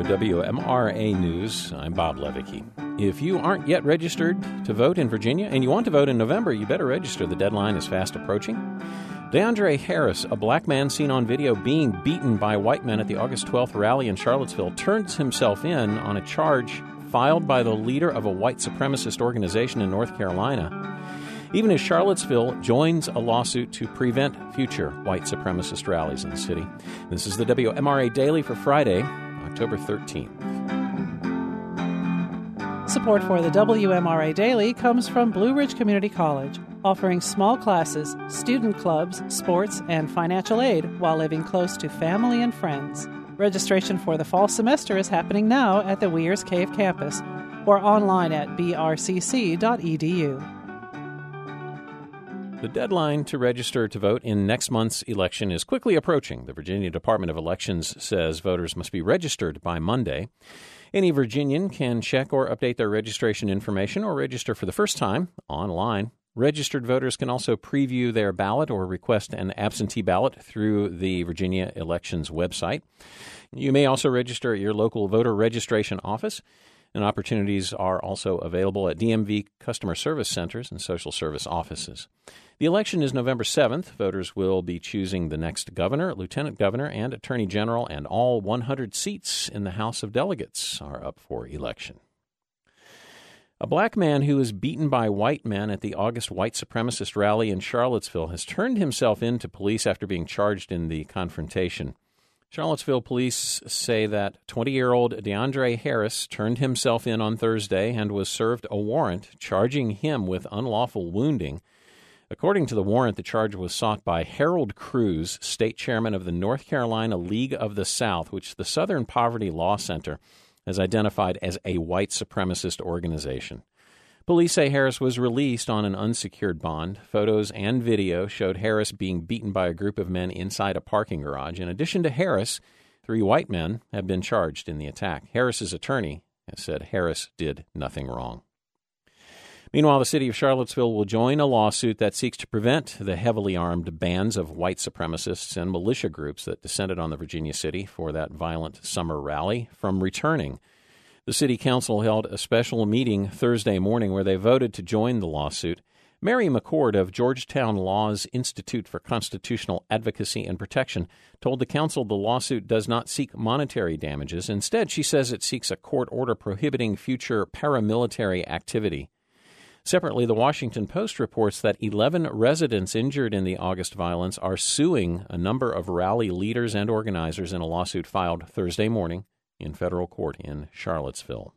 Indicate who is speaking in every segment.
Speaker 1: WMRA News. I'm Bob Levicki. If you aren't yet registered to vote in Virginia and you want to vote in November, you better register. The deadline is fast approaching. DeAndre Harris, a black man seen on video being beaten by white men at the August 12th rally in Charlottesville, turns himself in on a charge filed by the leader of a white supremacist organization in North Carolina. Even as Charlottesville joins a lawsuit to prevent future white supremacist rallies in the city. This is the WMRA Daily for Friday, October 13th.
Speaker 2: Support for the WMRA Daily comes from Blue Ridge Community College, offering small classes, student clubs, sports, and financial aid while living close to family and friends. Registration for the fall semester is happening now at the Weir's Cave campus or online at brcc.edu.
Speaker 1: The deadline to register to vote in next month's election is quickly approaching. The Virginia Department of Elections says voters must be registered by Monday. Any Virginian can check or update their registration information or register for the first time online. Registered voters can also preview their ballot or request an absentee ballot through the Virginia Elections website. You may also register at your local voter registration office, and opportunities are also available at DMV customer service centers and social service offices. The election is November 7th. Voters will be choosing the next governor, lieutenant governor, and attorney general, and all 100 seats in the House of Delegates are up for election. A black man who was beaten by white men at the August white supremacist rally in Charlottesville has turned himself in to police after being charged in the confrontation. Charlottesville police say that 20-year-old DeAndre Harris turned himself in on Thursday and was served a warrant charging him with unlawful wounding. According to the warrant, the charge was sought by Harold Cruz, state chairman of the North Carolina League of the South, which the Southern Poverty Law Center has identified as a white supremacist organization. Police say Harris was released on an unsecured bond. Photos and video showed Harris being beaten by a group of men inside a parking garage. In addition to Harris, 3 white men have been charged in the attack. Harris's attorney has said Harris did nothing wrong. Meanwhile, the city of Charlottesville will join a lawsuit that seeks to prevent the heavily armed bands of white supremacists and militia groups that descended on the Virginia city for that violent summer rally from returning. The city council held a special meeting Thursday morning where they voted to join the lawsuit. Mary McCord of Georgetown Law's Institute for Constitutional Advocacy and Protection told the council the lawsuit does not seek monetary damages. Instead, she says it seeks a court order prohibiting future paramilitary activity. Separately, the Washington Post reports that 11 residents injured in the August violence are suing a number of rally leaders and organizers in a lawsuit filed Thursday morning in federal court in Charlottesville.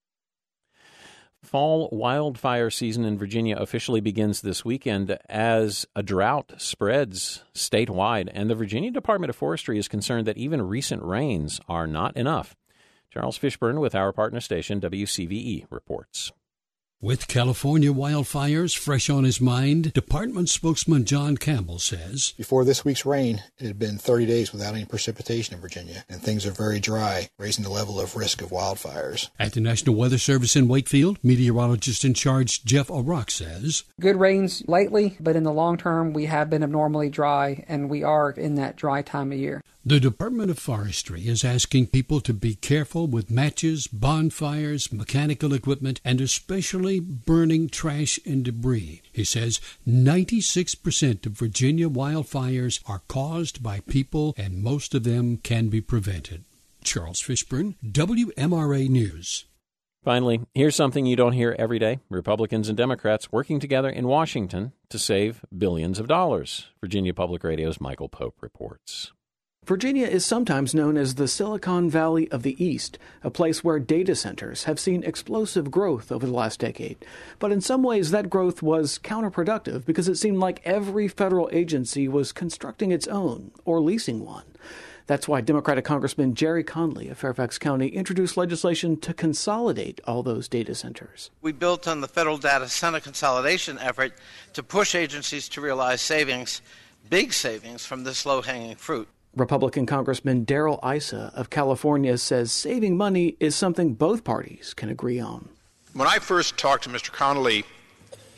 Speaker 1: Fall wildfire season in Virginia officially begins this weekend as a drought spreads statewide, and the Virginia Department of Forestry is concerned that even recent rains are not enough. Charles Fishburne with our partner station, WCVE, reports.
Speaker 3: With California wildfires fresh on his mind, Department spokesman John Campbell says,
Speaker 4: Before this week's rain, it had been 30 days without any precipitation in Virginia, and things are very dry, raising the level of risk of wildfires.
Speaker 3: At the National Weather Service in Wakefield, meteorologist in charge Jeff O'Rourke says,
Speaker 5: Good rains lately, but in the long term, we have been abnormally dry, and we are in that dry time of year.
Speaker 3: The Department of Forestry is asking people to be careful with matches, bonfires, mechanical equipment, and especially burning trash and debris. He says 96% of Virginia wildfires are caused by people, and most of them can be prevented. Charles Fishburne, WMRA News.
Speaker 1: Finally, here's something you don't hear every day. Republicans and Democrats working together in Washington to save billions of dollars. Virginia Public Radio's Michael Pope reports.
Speaker 6: Virginia is sometimes known as the Silicon Valley of the East, a place where data centers have seen explosive growth over the last decade. But in some ways, that growth was counterproductive because it seemed like every federal agency was constructing its own or leasing one. That's why Democratic Congressman Jerry Conley of Fairfax County introduced legislation to consolidate all those data centers.
Speaker 7: We built on the federal data center consolidation effort to push agencies to realize savings, big savings from this low-hanging fruit.
Speaker 6: Republican Congressman Darrell Issa of California says saving money is something both parties can agree on.
Speaker 8: When I first talked to Mr. Connolly,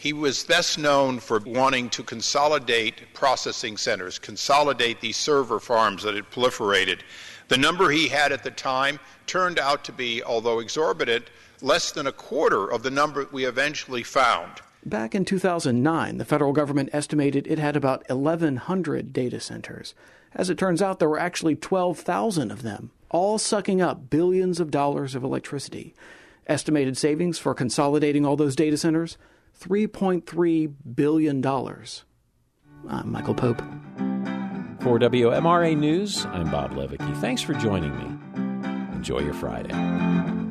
Speaker 8: He was best known for wanting to consolidate processing centers, consolidate these server farms that had proliferated. The number he had at the time turned out to be, although exorbitant, less than a quarter of the number we eventually found.
Speaker 6: Back in 2009, the federal government estimated it had about 1,100 data centers. As it turns out, there were actually 12,000 of them, all sucking up billions of dollars of electricity. Estimated savings for consolidating all those data centers, $3.3 billion. I'm Michael Pope.
Speaker 1: For WMRA News, I'm Bob Levicki. Thanks for joining me. Enjoy your Friday.